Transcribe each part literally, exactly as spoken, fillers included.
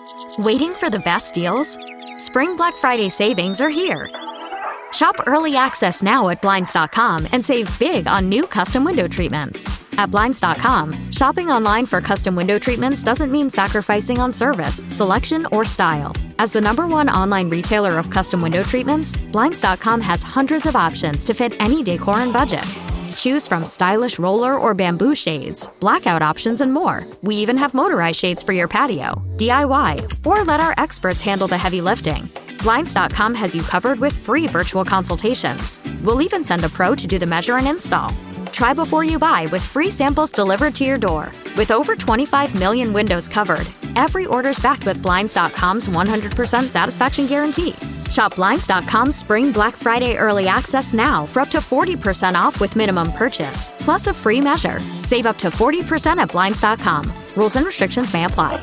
Waiting for the best deals? Spring Black Friday savings are here. Shop early access now at Blinds dot com and save big on new custom window treatments. At Blinds dot com, shopping online for custom window treatments doesn't mean sacrificing on service, selection, or style. As the number one online retailer of custom window treatments, Blinds dot com has hundreds of options to fit any decor and budget. Choose from stylish roller or bamboo shades, blackout options, and more. We even have motorized shades for your patio, D I Y, or let our experts handle the heavy lifting. Blinds dot com has you covered with free virtual consultations. We'll even send a pro to do the measure and install. Try before you buy with free samples delivered to your door. With over twenty-five million windows covered, every order's backed with Blinds dot com's one hundred percent satisfaction guarantee. Shop Blinds dot com's Spring Black Friday Early Access now for up to forty percent off with minimum purchase, plus a free measure. Save up to forty percent at Blinds dot com. Rules and restrictions may apply.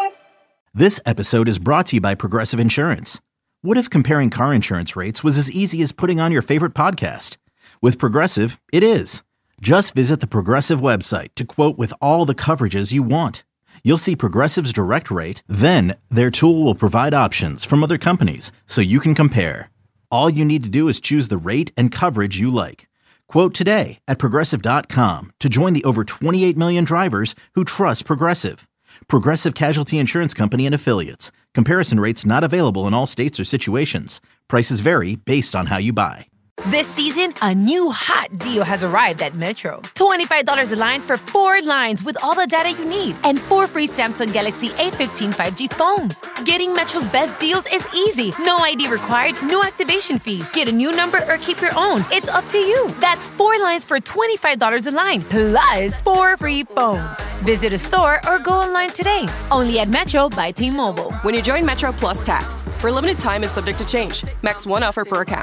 This episode is brought to you by Progressive Insurance. What if comparing car insurance rates was as easy as putting on your favorite podcast? With Progressive, it is. Just visit the Progressive website to quote with all the coverages you want. You'll see Progressive's direct rate, then their tool will provide options from other companies so you can compare. All you need to do is choose the rate and coverage you like. Quote today at Progressive dot com to join the over twenty-eight million drivers who trust Progressive. Progressive Casualty Insurance Company and Affiliates. Comparison rates not available in all states or situations. Prices vary based on how you buy. This season, a new hot deal has arrived at Metro. twenty-five dollars a line for four lines with all the data you need and four free Samsung Galaxy A fifteen five G phones. Getting Metro's best deals is easy. No I D required, no activation fees. Get a new number or keep your own. It's up to you. That's four lines for twenty-five dollars a line, plus four free phones. Visit a store or go online today. Only at Metro by T-Mobile. When you join Metro Plus Tax, for a limited time and subject to change. Max one offer per account.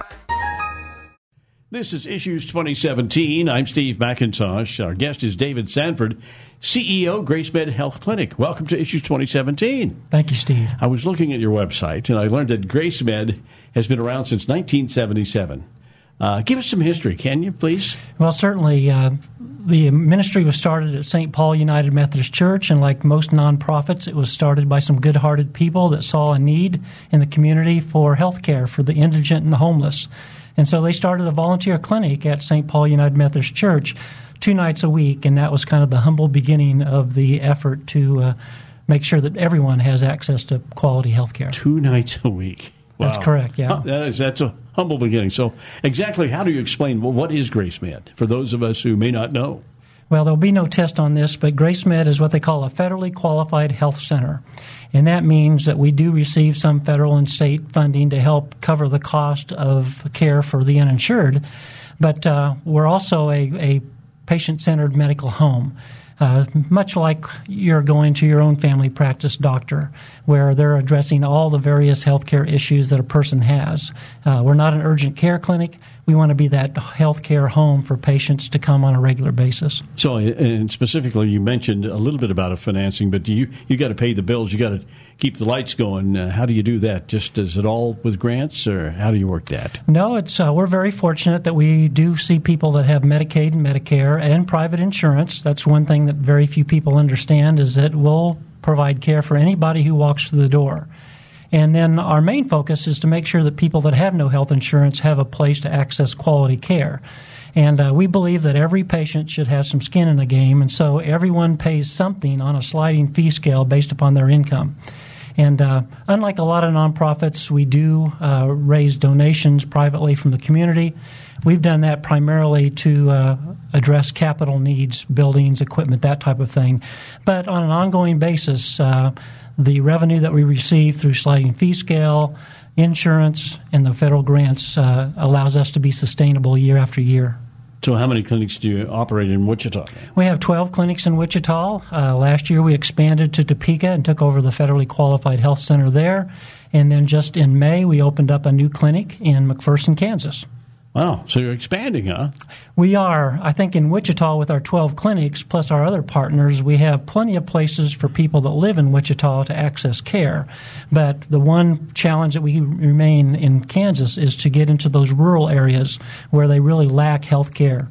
This is Issues twenty seventeen. I'm Steve McIntosh. Our guest is David Sanford, C E O, GraceMed Health Clinic. Welcome to Issues twenty seventeen. Thank you, Steve. I was looking at your website, and I learned that GraceMed has been around since nineteen seventy-seven. Uh, give us some history, can you, please? Well, certainly. Uh, the ministry was started at Saint Paul United Methodist Church, and like most nonprofits, it was started by some good-hearted people that saw a need in the community for health care for the indigent and the homeless. And so they started a volunteer clinic at Saint Paul United Methodist Church two nights a week, and that was kind of the humble beginning of the effort to uh, make sure that everyone has access to quality health care. Two nights a week. Wow. That's correct, yeah. Huh, that is, that's a humble beginning. So exactly how do you explain, well, what is GraceMed for those of us who may not know? Well, there'll be no test on this, but GraceMed is what they call a federally qualified health center. And that means that we do receive some federal and state funding to help cover the cost of care for the uninsured. But uh, we're also a, a patient-centered medical home, uh, much like you're going to your own family practice doctor, where they're addressing all the various healthcare issues that a person has. Uh, we're not an urgent care clinic. We want to be that healthcare home for patients to come on a regular basis. So, and specifically, you mentioned a little bit about a financing, but do you you got to pay the bills, you got to keep the lights going. Uh, how do you do that? Just is it all with grants, or how do you work that? No, it's uh, we're very fortunate that we do see people that have Medicaid and Medicare and private insurance. That's one thing that very few people understand, is that we'll provide care for anybody who walks through the door. And then our main focus is to make sure that people that have no health insurance have a place to access quality care. And uh, we believe that every patient should have some skin in the game, and so everyone pays something on a sliding fee scale based upon their income. And uh, unlike a lot of nonprofits, we do uh, raise donations privately from the community. We've done that primarily to uh, address capital needs, buildings, equipment, that type of thing. But on an ongoing basis, uh, the revenue that we receive through sliding fee scale, insurance, and the federal grants uh, allows us to be sustainable year after year. So how many clinics do you operate in Wichita? We have twelve clinics in Wichita. Uh, last year we expanded to Topeka and took over the federally qualified health center there. And then just in May we opened up a new clinic in McPherson, Kansas. Wow, so you're expanding, huh? We are. I think in Wichita with our twelve clinics plus our other partners, we have plenty of places for people that live in Wichita to access care. But the one challenge that we remain in Kansas is to get into those rural areas where they really lack health care.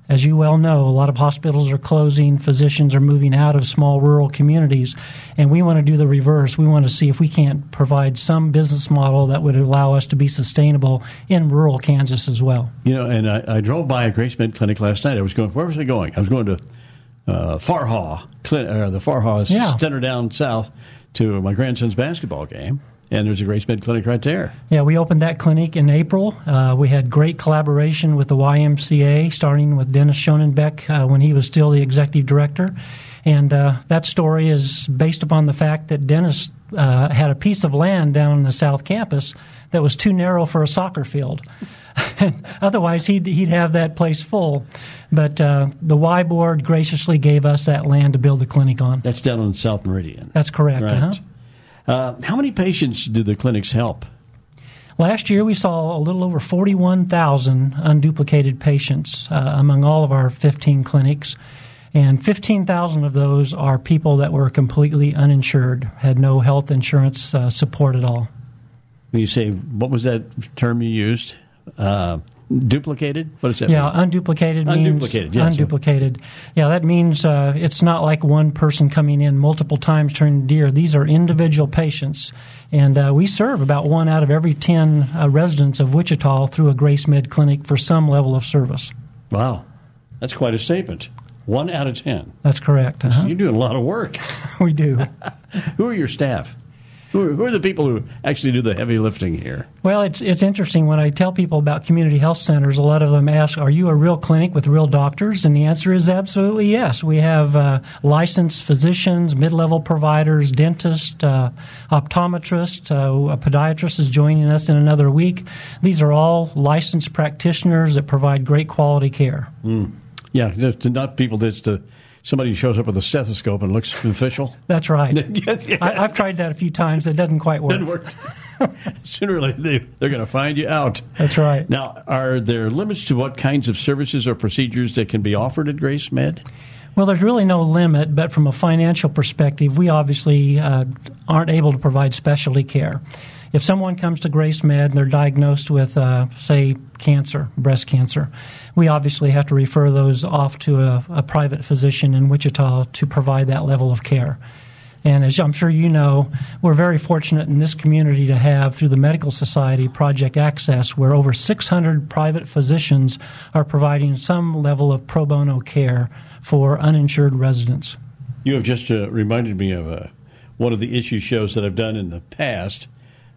As you well know, a lot of hospitals are closing, physicians are moving out of small rural communities, and we want to do the reverse. We want to see if we can't provide some business model that would allow us to be sustainable in rural Kansas as well. You know, and I, I drove by a Grace Med clinic last night. I was going, where was I going? I was going to uh, Farhaw, uh, the Farhaw yeah. Center down south to my grandson's basketball game. And there's a Grace Med clinic right there. Yeah, we opened that clinic in April. Uh, we had great collaboration with the Y M C A, starting with Dennis Schonenbeck uh, when he was still the executive director. And uh, that story is based upon the fact that Dennis uh, had a piece of land down in the South Campus that was too narrow for a soccer field. Otherwise, he'd, he'd have that place full. But uh, the Y Board graciously gave us that land to build the clinic on. That's down on South Meridian. That's correct. Right. Uh-huh. Uh, how many patients do the clinics help? Last year, we saw a little over forty-one thousand unduplicated patients uh, among all of our fifteen clinics, and fifteen thousand of those are people that were completely uninsured, had no health insurance uh, support at all. When you say, what was that term you used? Uh, duplicated? What does that yeah, mean? unduplicated means unduplicated. Yes. Unduplicated. Yeah, that means uh, it's not like one person coming in multiple times turning deer. These are individual patients, and uh, we serve about one out of every ten uh, residents of Wichita through a Grace Med clinic for some level of service. Wow, that's quite a statement. One out of ten. That's correct. Uh-huh. You're doing a lot of work. We do. Who are your staff? Who are, who are the people who actually do the heavy lifting here? Well, it's it's interesting. When I tell people about community health centers, a lot of them ask, are you a real clinic with real doctors? And the answer is absolutely yes. We have uh, licensed physicians, mid-level providers, dentists, uh, optometrists. Uh, a podiatrist is joining us in another week. These are all licensed practitioners that provide great quality care. Mm. Yeah, just not people just uh, somebody shows up with a stethoscope and looks official. That's right. yes, yes. I, I've tried that a few times. It doesn't quite work. Doesn't work. Sooner or later, they, they're going to find you out. That's right. Now, are there limits to what kinds of services or procedures that can be offered at Grace Med? Well, there's really no limit, but from a financial perspective, we obviously uh, aren't able to provide specialty care. If someone comes to Grace Med and they're diagnosed with, uh, say, cancer, breast cancer, we obviously have to refer those off to a, a private physician in Wichita to provide that level of care. And as I'm sure you know, we're very fortunate in this community to have, through the Medical Society, Project Access, where over six hundred private physicians are providing some level of pro bono care for uninsured residents. You have just uh, reminded me of uh, one of the issue shows that I've done in the past.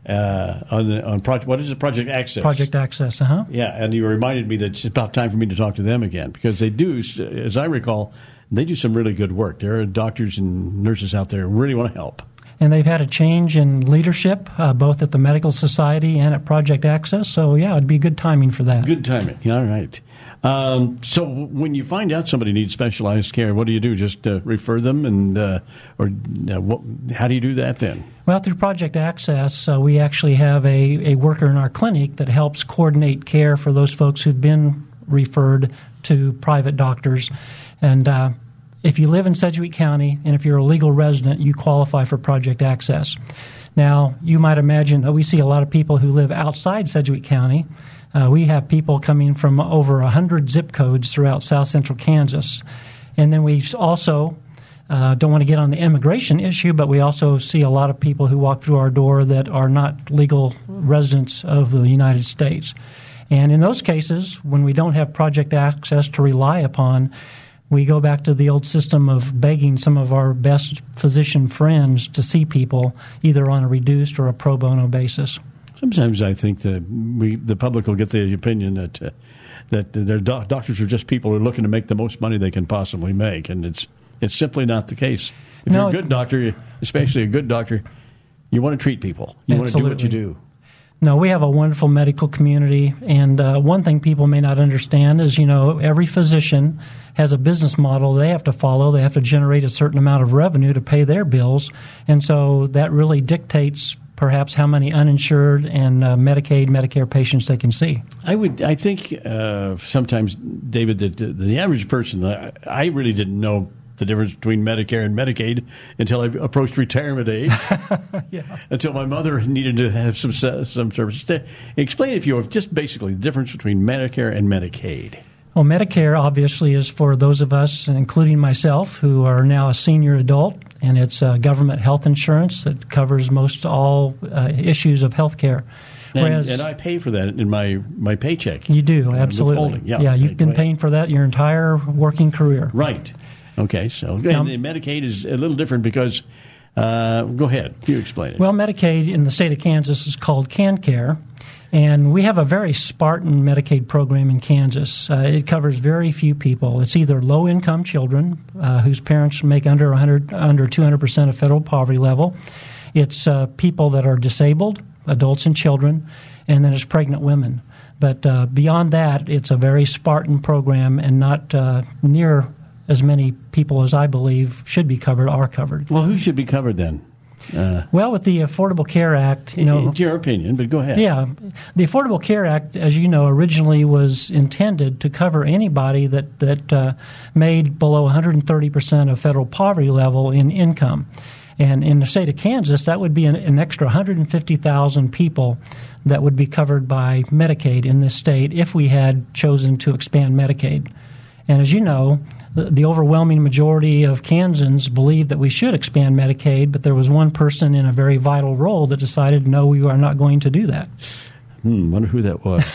Uh, on on project, what is it? Project Access. Project Access, uh huh. Yeah, and you reminded me that it's about time for me to talk to them again, because they do, as I recall, they do some really good work. There are doctors and nurses out there who really want to help. And they've had a change in leadership, uh, both at the Medical Society and at Project Access. So, yeah, it'd be good timing for that. Good timing. All right. Um, so when you find out somebody needs specialized care, what do you do? Just uh, refer them, and uh, or uh, what, how do you do that then? Well, through Project Access, uh, we actually have a, a worker in our clinic that helps coordinate care for those folks who've been referred to private doctors. And uh, if you live in Sedgwick County and if you're a legal resident, you qualify for Project Access. Now, you might imagine that we see a lot of people who live outside Sedgwick County. Uh, we have people coming from over one hundred zip codes throughout south central Kansas. And then we also uh, don't want to get on the immigration issue, but we also see a lot of people who walk through our door that are not legal residents of the United States. And in those cases, when we don't have Project Access to rely upon, we go back to the old system of begging some of our best physician friends to see people either on a reduced or a pro bono basis. Sometimes I think that we, the public will get the opinion that uh, that their doc- doctors are just people who are looking to make the most money they can possibly make, and it's it's simply not the case. If no, you're a good doctor, especially a good doctor, you want to treat people. You absolutely. want to do what you do. No, we have a wonderful medical community, and uh, one thing people may not understand is, you know, every physician has a business model they have to follow. They have to generate a certain amount of revenue to pay their bills, and so that really dictates perhaps how many uninsured and uh, Medicaid, Medicare patients they can see. I would, I think uh, sometimes, David, that the, the average person, I, I really didn't know the difference between Medicare and Medicaid until I approached retirement age. yeah. Until my mother needed to have some some services. Explain, if you will, just basically the difference between Medicare and Medicaid. Well, Medicare obviously is for those of us, including myself, who are now a senior adult, and it's uh, government health insurance that covers most all uh, issues of health care. And, and I pay for that in my, my paycheck. You do, absolutely. Yeah, yeah, you've been paying for that your entire working career. Right. Okay, so and, and Medicaid is a little different because, uh, go ahead, you explain it. Well, Medicaid in the state of Kansas is called KanCare, and we have a very Spartan Medicaid program in Kansas. Uh, it covers very few people. It's either low-income children uh, whose parents make under one hundred, under two hundred percent of federal poverty level. It's uh, people that are disabled, adults and children, and then it's pregnant women. But uh, beyond that, it's a very Spartan program, and not uh, near as many people as I believe should be covered are covered. Well, who should be covered then? Uh, well, with the Affordable Care Act, you know, it's your opinion, but go ahead. Yeah, the Affordable Care Act, as you know, originally was intended to cover anybody that that uh, made below one hundred thirty percent of federal poverty level in income, and in the state of Kansas, that would be an, an extra one hundred fifty thousand people that would be covered by Medicaid in this state if we had chosen to expand Medicaid. And as you know, the, the overwhelming majority of Kansans believe that we should expand Medicaid, but there was one person in a very vital role that decided, no, we are not going to do that. Hmm, wonder who that was.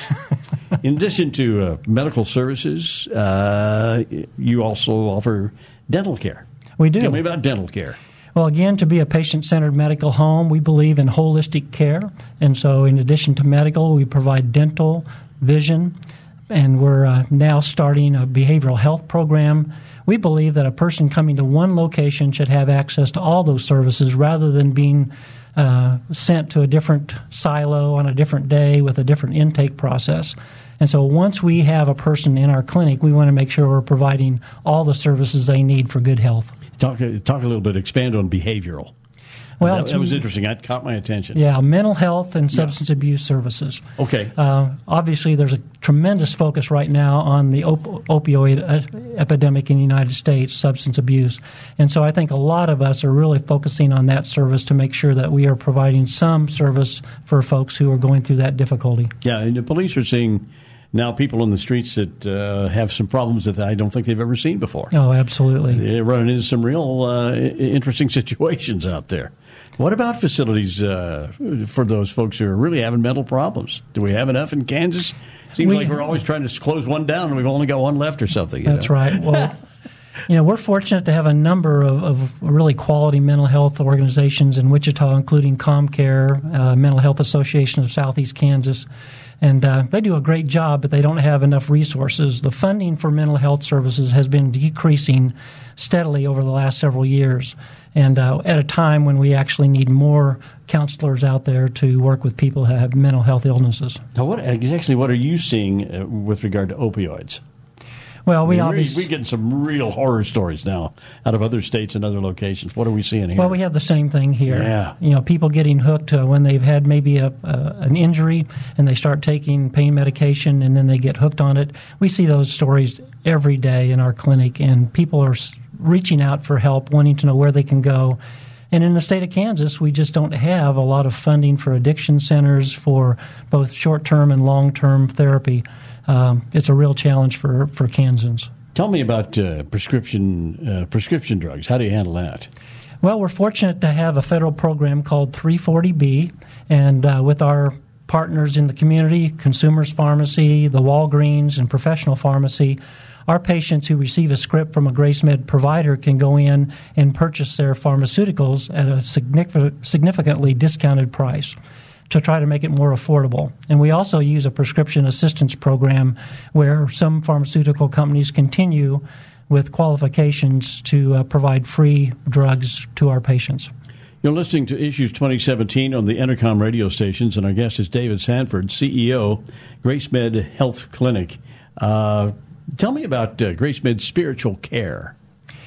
In addition to uh, medical services, uh, you also offer dental care. We do. Tell me about dental care. Well, again, to be a patient-centered medical home, we believe in holistic care. And so in addition to medical, we provide dental, vision, and we're uh, now starting a behavioral health program. We believe that a person coming to one location should have access to all those services rather than being uh, sent to a different silo on a different day with a different intake process. And so once we have a person in our clinic, we want to make sure we're providing all the services they need for good health. Talk, talk a little bit, expand on behavioral. Well, that, that was interesting. That caught my attention. Yeah, mental health and substance yeah. abuse services. Okay. Uh, obviously, there's a tremendous focus right now on the op- opioid uh, epidemic in the United States, substance abuse. And so I think a lot of us are really focusing on that service to make sure that we are providing some service for folks who are going through that difficulty. Yeah, and the police are seeing now people in the streets that uh, have some problems that I don't think they've ever seen before. Oh, absolutely. They're running into some real uh, interesting situations out there. What about facilities uh, for those folks who are really having mental problems? Do we have enough in Kansas? Seems we, like we're always trying to close one down and we've only got one left or something. You that's know? right. Well, you know, we're fortunate to have a number of, of really quality mental health organizations in Wichita, including ComCare, uh, Mental Health Association of Southeast Kansas. And uh, they do a great job, but they don't have enough resources. The funding for mental health services has been decreasing steadily over the last several years, and uh, at a time when we actually need more counselors out there to work with people who have mental health illnesses. Now, what exactly what are you seeing uh, with regard to opioids? Well, we I mean, obviously we're getting some real horror stories now out of other states and other locations. What are we seeing here? Well, we have the same thing here. Yeah. You know, people getting hooked uh, when they've had maybe a, uh, an injury and they start taking pain medication and then they get hooked on it. We see those stories every day in our clinic, and people are reaching out for help, wanting to know where they can go. And in the state of Kansas, we just don't have a lot of funding for addiction centers for both short-term and long-term therapy. Um, it's a real challenge for, for Kansans. Tell me about uh, prescription uh, prescription drugs. How do you handle that? Well, we're fortunate to have a federal program called three forty B, and uh, with our partners in the community, Consumers Pharmacy, the Walgreens, and Professional Pharmacy, our patients who receive a script from a GraceMed provider can go in and purchase their pharmaceuticals at a significant, significantly discounted price to try to make it more affordable. And we also use a prescription assistance program where some pharmaceutical companies continue with qualifications to uh, provide free drugs to our patients. You're listening to Issues twenty seventeen on the Entercom radio stations, and our guest is David Sanford, C E O, GraceMed Health Clinic. Uh, tell me about uh, GraceMed Spiritual Care.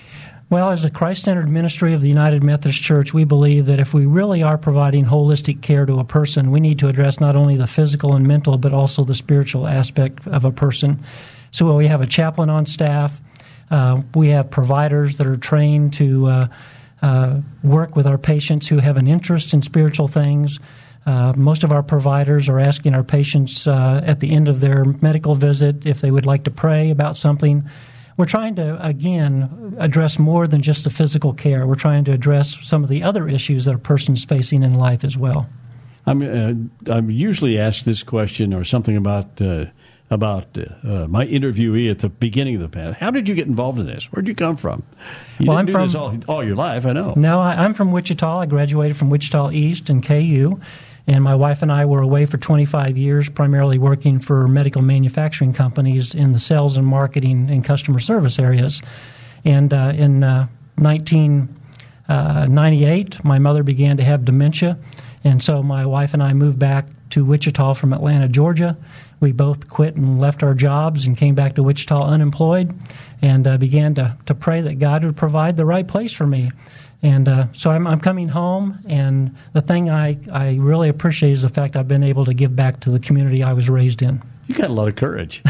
Well, as a Christ-centered ministry of the United Methodist Church, we believe that if we really are providing holistic care to a person, we need to address not only the physical and mental, but also the spiritual aspect of a person. So we have a chaplain on staff. Uh, we have providers that are trained to uh, uh, work with our patients who have an interest in spiritual things. Uh, most of our providers are asking our patients uh, at the end of their medical visit if they would like to pray about something. We're trying to, again, address more than just the physical care. We're trying to address some of the other issues that a person's facing in life as well. I'm, uh, I'm usually asked this question or something about uh, about uh, my interviewee at the beginning of the panel. How did you get involved in this? Where'd you come from? You well, didn't I'm do from, this all, all your life, I know. No, I, I'm from Wichita. I graduated from Wichita East and K U, and my wife and I were away for twenty-five years, primarily working for medical manufacturing companies in the sales and marketing and customer service areas. And uh, in uh, nineteen ninety-eight, my mother began to have dementia, and so my wife and I moved back to Wichita from Atlanta, Georgia. We both quit and left our jobs and came back to Wichita unemployed, and uh, began to, to pray that God would provide the right place for me. And uh, so I'm, I'm coming home, and the thing I, I really appreciate is the fact I've been able to give back to the community I was raised in. You got a lot of courage.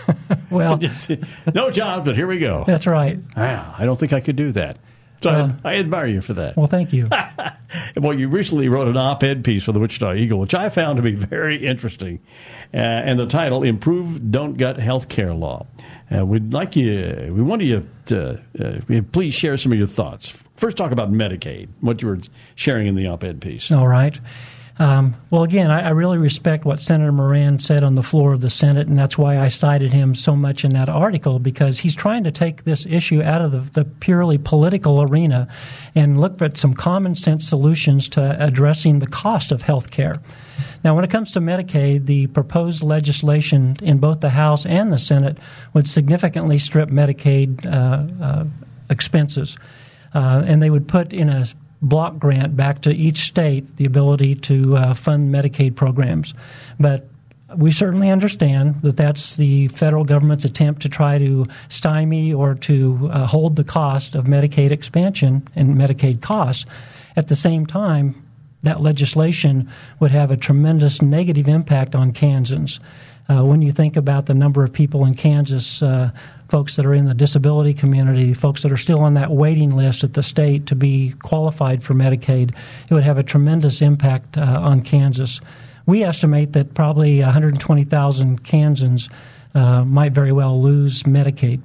Well, no job, but here we go. That's right. Wow, I don't think I could do that. So uh, I, I admire you for that. Well, thank you. Well, you recently wrote an op-ed piece for the Wichita Eagle, which I found to be very interesting. Uh, and the title, Improve Don't Gut Healthcare Law. Uh, we'd like you, we want you to uh, please share some of your thoughts. First, talk about Medicaid, what you were sharing in the op-ed piece. All right. Um, well, again, I, I really respect what Senator Moran said on the floor of the Senate, and that's why I cited him so much in that article, because he's trying to take this issue out of the, the purely political arena and look at some common sense solutions to addressing the cost of health care. Now, when it comes to Medicaid, the proposed legislation in both the House and the Senate would significantly strip Medicaid uh, uh, expenses, uh, and they would put in a block grant back to each state the ability to uh, fund Medicaid programs. But we certainly understand that that's the federal government's attempt to try to stymie or to uh, hold the cost of Medicaid expansion and Medicaid costs. At the same time, that legislation would have a tremendous negative impact on Kansans. Uh, when you think about the number of people in Kansas, uh, folks that are in the disability community, folks that are still on that waiting list at the state to be qualified for Medicaid, it would have a tremendous impact uh, on Kansas. We estimate that probably one hundred twenty thousand Kansans uh, might very well lose Medicaid.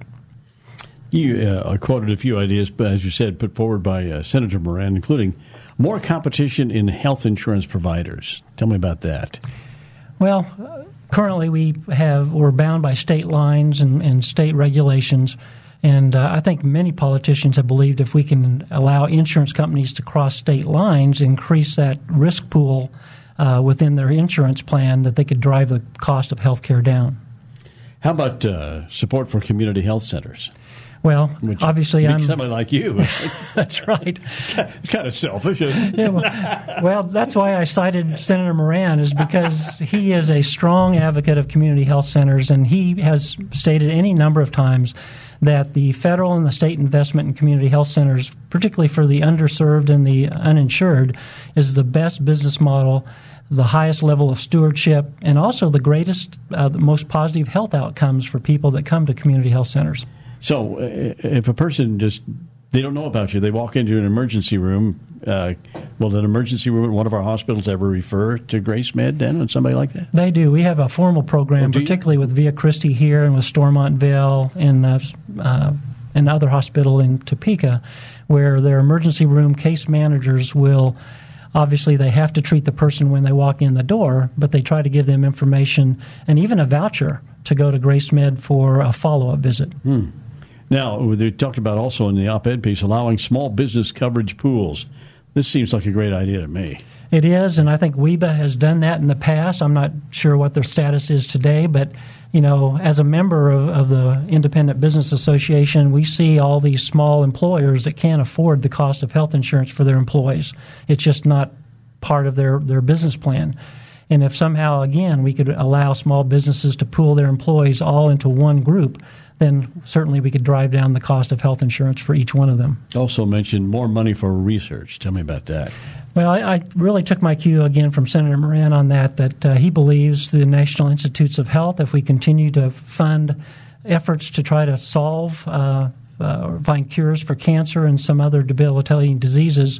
You uh, quoted a few ideas, as you said, put forward by uh, Senator Moran, including more competition in health insurance providers. Tell me about that. Well, uh, currently we have we're bound by state lines and, and state regulations, and uh, I think many politicians have believed if we can allow insurance companies to cross state lines, increase that risk pool uh, within their insurance plan, that they could drive the cost of health care down. How about uh, support for community health centers? Well, Which obviously, I'm somebody like you. That's right. It's kind, of, it's kind of selfish, isn't it? Yeah, well, well, that's why I cited Senator Moran, is because he is a strong advocate of community health centers, and he has stated any number of times that the federal and the state investment in community health centers, particularly for the underserved and the uninsured, is the best business model, the highest level of stewardship, and also the greatest, uh, the most positive health outcomes for people that come to community health centers. So uh, if a person just, they don't know about you, they walk into an emergency room, uh, will an emergency room at one of our hospitals ever refer to Grace Med then, and somebody like that? They do. We have a formal program, oh, particularly with Via Christi here and with Stormontville and uh, uh, another hospital in Topeka, where their emergency room case managers will, obviously they have to treat the person when they walk in the door, but they try to give them information and even a voucher to go to Grace Med for a follow-up visit. Hmm. Now, we talked about also in the op-ed piece allowing small business coverage pools. This seems like a great idea to me. It is, and I think W E B A has done that in the past. I'm not sure what their status is today, but you know, as a member of, of the Independent Business Association, we see all these small employers that can't afford the cost of health insurance for their employees. It's just not part of their, their business plan. And if somehow, again, we could allow small businesses to pool their employees all into one group, then certainly we could drive down the cost of health insurance for each one of them. Also mentioned more money for research. Tell me about that. Well, I, I really took my cue again from Senator Moran on that, that uh, he believes the National Institutes of Health, if we continue to fund efforts to try to solve uh, uh, or find cures for cancer and some other debilitating diseases,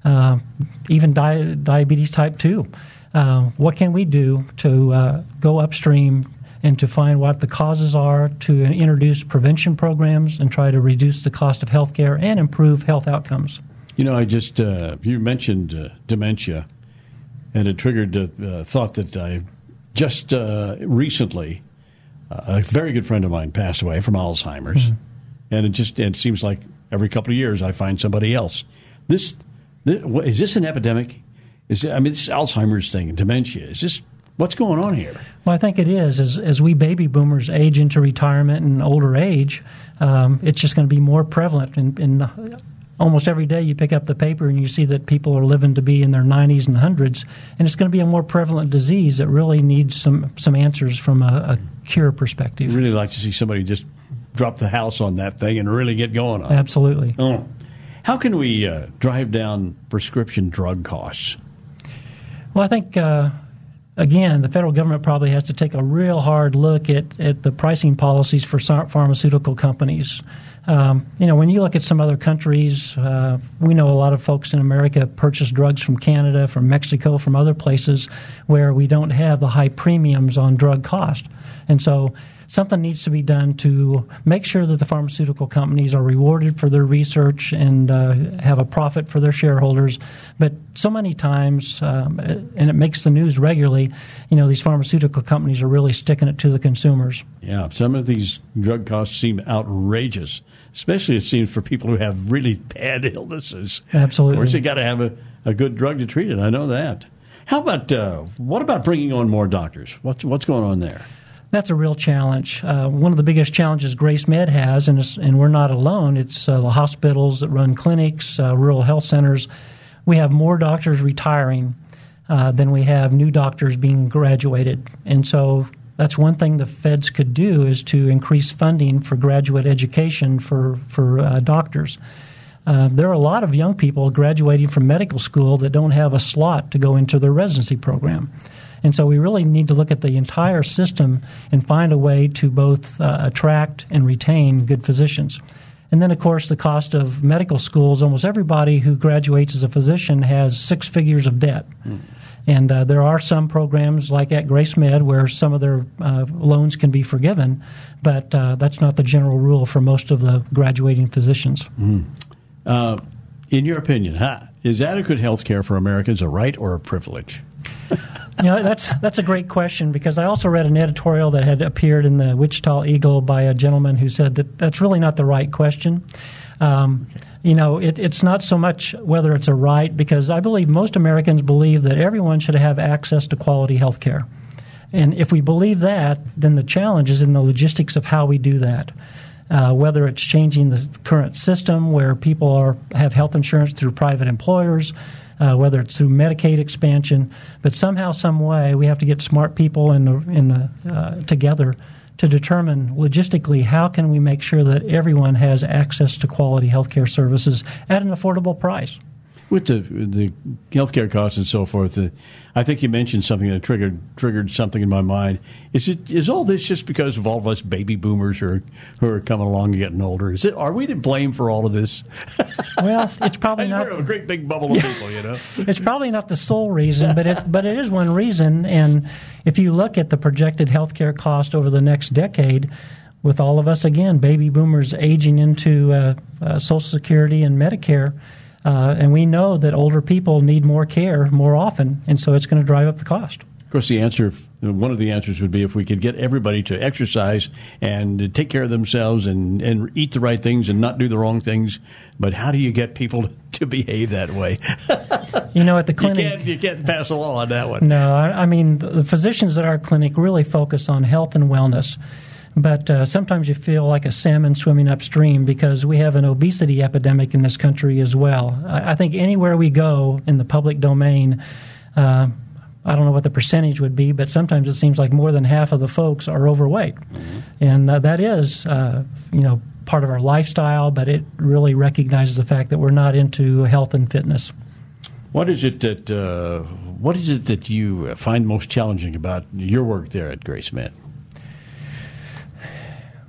uh, even di- diabetes type two. Uh, what can we do to uh, go upstream and to find what the causes are, to introduce prevention programs and try to reduce the cost of health care and improve health outcomes? You know, I just, uh, you mentioned uh, dementia, and it triggered a uh, thought that I just uh, recently, uh, a very good friend of mine passed away from Alzheimer's, mm-hmm. and it just it seems like every couple of years I find somebody else. This, this is this an epidemic? Is it, I mean, this Alzheimer's thing, dementia, is this, what's going on here? Well, I think it is. As, as we baby boomers age into retirement and older age, um, it's just going to be more prevalent. In, in almost every day you pick up the paper and you see that people are living to be in their nineties and hundreds, and it's going to be a more prevalent disease that really needs some, some answers from a, a cure perspective. I'd really like to see somebody just drop the house on that thing and really get going on it. Absolutely. Oh. How can we uh, drive down prescription drug costs? Well, I think... Uh, Again, the federal government probably has to take a real hard look at, at the pricing policies for pharmaceutical companies. Um, you know, when you look at some other countries, uh, we know a lot of folks in America purchase drugs from Canada, from Mexico, from other places where we don't have the high premiums on drug cost. And so something needs to be done to make sure that the pharmaceutical companies are rewarded for their research and uh, have a profit for their shareholders. But so many times, um, and it makes the news regularly, you know, these pharmaceutical companies are really sticking it to the consumers. Yeah, some of these drug costs seem outrageous, especially it seems for people who have really bad illnesses. Absolutely. Of course, you got to have a, a good drug to treat it. I know that. How about, uh, what about bringing on more doctors? What's, what's going on there? That's a real challenge. Uh, one of the biggest challenges Grace Med has, and, it's, and we're not alone, it's uh, the hospitals that run clinics, uh, rural health centers. We have more doctors retiring uh, than we have new doctors being graduated. And so that's one thing the feds could do is to increase funding for graduate education for, for uh, doctors. Uh, there are a lot of young people graduating from medical school that don't have a slot to go into their residency program. And so we really need to look at the entire system and find a way to both uh, attract and retain good physicians. And then, of course, the cost of medical schools, almost everybody who graduates as a physician has six figures of debt. Mm. And uh, there are some programs like at Grace Med where some of their uh, loans can be forgiven, but uh, that's not the general rule for most of the graduating physicians. Mm. Uh, in your opinion, huh, is adequate health care for Americans a right or a privilege? You know, that's that's a great question, because I also read an editorial that had appeared in the Wichita Eagle by a gentleman who said that that's really not the right question. Um, you know, it, it's not so much whether it's a right, because I believe most Americans believe that everyone should have access to quality health care. And if we believe that, then the challenge is in the logistics of how we do that. Uh, whether it's changing the current system where people are have health insurance through private employers, Uh, whether it's through Medicaid expansion, but somehow, some way, we have to get smart people in the in the uh, together to determine logistically how can we make sure that everyone has access to quality health care services at an affordable price. With the the healthcare costs and so forth, uh, I think you mentioned something that triggered triggered something in my mind. Is it is all this just because of all of us baby boomers who are who are coming along and getting older? Is it? Are we to blame for all of this? Well, it's probably not. We're a great big bubble of people, you know. It's probably not the sole reason, but it but it is one reason. And if you look at the projected healthcare cost over the next decade, with all of us again baby boomers aging into uh, uh, Social Security and Medicare. Uh, and we know that older people need more care more often, and so it's going to drive up the cost. Of course, the answer, one of the answers would be if we could get everybody to exercise and take care of themselves and, and eat the right things and not do the wrong things. But how do you get people to behave that way? You know, at the clinic, you can't, you can't pass a law on that one. No, I, I mean, the physicians at our clinic really focus on health and wellness. But uh, sometimes you feel like a salmon swimming upstream because we have an obesity epidemic in this country as well. I, I think anywhere we go in the public domain, uh, I don't know what the percentage would be, but sometimes it seems like more than half of the folks are overweight. Mm-hmm. And uh, that is, uh, you know, part of our lifestyle, but it really recognizes the fact that we're not into health and fitness. What is it that uh, what is it that you find most challenging about your work there at Grace Med?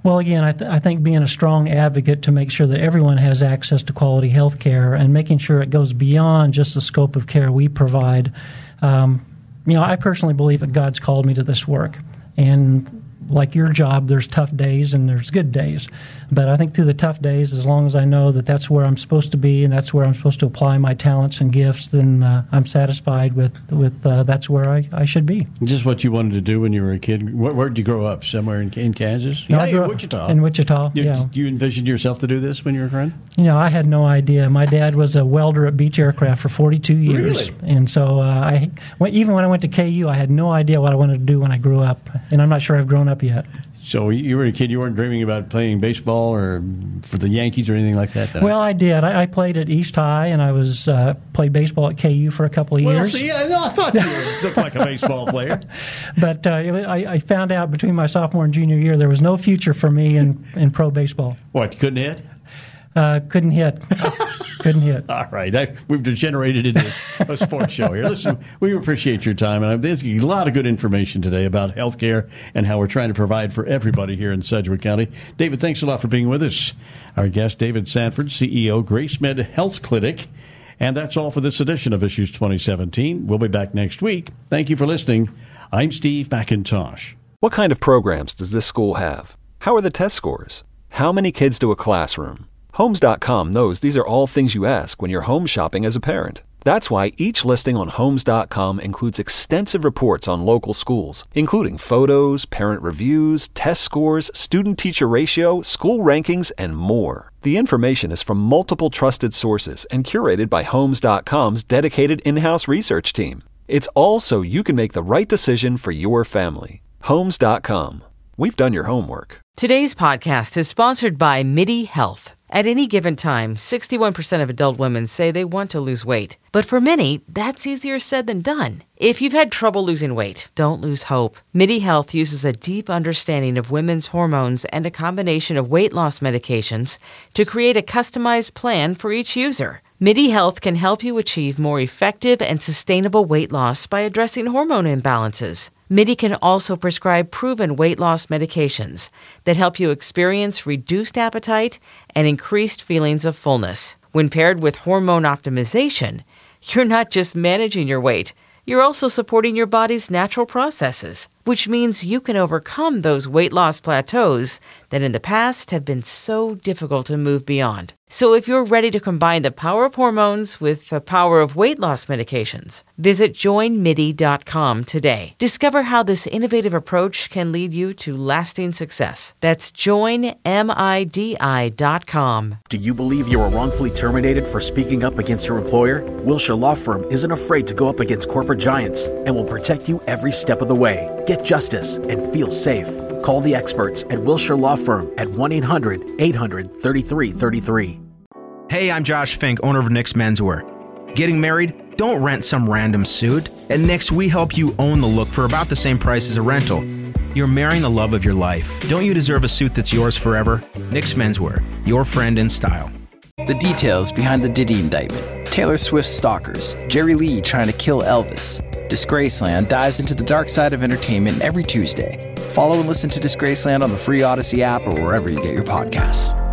Well, again, I, th- I think being a strong advocate to make sure that everyone has access to quality health care and making sure it goes beyond just the scope of care we provide. Um, you know, I personally believe that God's called me to this work. And like your job, there's tough days and there's good days. But I think through the tough days, as long as I know that that's where I'm supposed to be and that's where I'm supposed to apply my talents and gifts, then uh, I'm satisfied with, with uh, that's where I, I should be. Is this what you wanted to do when you were a kid? Where, where did you grow up? Somewhere in, in Kansas? No, yeah, I grew in up Wichita. In Wichita, you, yeah. You envisioned yourself to do this when you were a friend? You know, I had no idea. My dad was a welder at Beach Aircraft for forty-two years. Really? And so uh, I, even when I went to K U, I had no idea what I wanted to do when I grew up. And I'm not sure I've grown up yet. So you were a kid, you weren't dreaming about playing baseball or for the Yankees or anything like that? Then? Well, I did. I, I played at East High, and I was uh, played baseball at K U for a couple of well, years. See, I, no, I thought you looked like a baseball player. But uh, I, I found out between my sophomore and junior year there was no future for me in, in pro baseball. What, you couldn't hit? Uh, couldn't hit. Couldn't hit. All right. I, we've degenerated into a sports show here. Listen, we appreciate your time. And there's a lot of good information today about health care and how we're trying to provide for everybody here in Sedgwick County. David, thanks a lot for being with us. Our guest, David Sanford, C E O, GraceMed Health Clinic. And that's all for this edition of Issues twenty seventeen. We'll be back next week. Thank you for listening. I'm Steve McIntosh. What kind of programs does this school have? How are the test scores? How many kids do a classroom? Homes dot com knows these are all things you ask when you're home shopping as a parent. That's why each listing on Homes dot com includes extensive reports on local schools, including photos, parent reviews, test scores, student-teacher ratio, school rankings, and more. The information is from multiple trusted sources and curated by Homes dot com's dedicated in-house research team. It's all so you can make the right decision for your family. Homes dot com. We've done your homework. Today's podcast is sponsored by MIDI Health. At any given time, sixty-one percent of adult women say they want to lose weight. But for many, that's easier said than done. If you've had trouble losing weight, don't lose hope. MIDI Health uses a deep understanding of women's hormones and a combination of weight loss medications to create a customized plan for each user. MIDI Health can help you achieve more effective and sustainable weight loss by addressing hormone imbalances. MIDI can also prescribe proven weight loss medications that help you experience reduced appetite and increased feelings of fullness. When paired with hormone optimization, you're not just managing your weight, you're also supporting your body's natural processes, which means you can overcome those weight loss plateaus that in the past have been so difficult to move beyond. So if you're ready to combine the power of hormones with the power of weight loss medications, visit join midi dot com today. Discover how this innovative approach can lead you to lasting success. That's join midi dot com. Do you believe you were wrongfully terminated for speaking up against your employer? Wilshire Law Firm isn't afraid to go up against corporate giants and will protect you every step of the way. Get justice and feel safe. Call the experts at Wilshire Law Firm at one eight hundred eight hundred thirty-three thirty-three. Hey, I'm Josh Fink, owner of Nick's Menswear. Getting married? Don't rent some random suit. At Nick's, we help you own the look for about the same price as a rental. You're marrying the love of your life. Don't you deserve a suit that's yours forever? Nick's Menswear, your friend in style. The details behind the Diddy indictment. Taylor Swift's stalkers. Jerry Lee trying to kill Elvis. Disgraceland dives into the dark side of entertainment every Tuesday. Follow and listen to Disgraceland on the free Odyssey app or wherever you get your podcasts.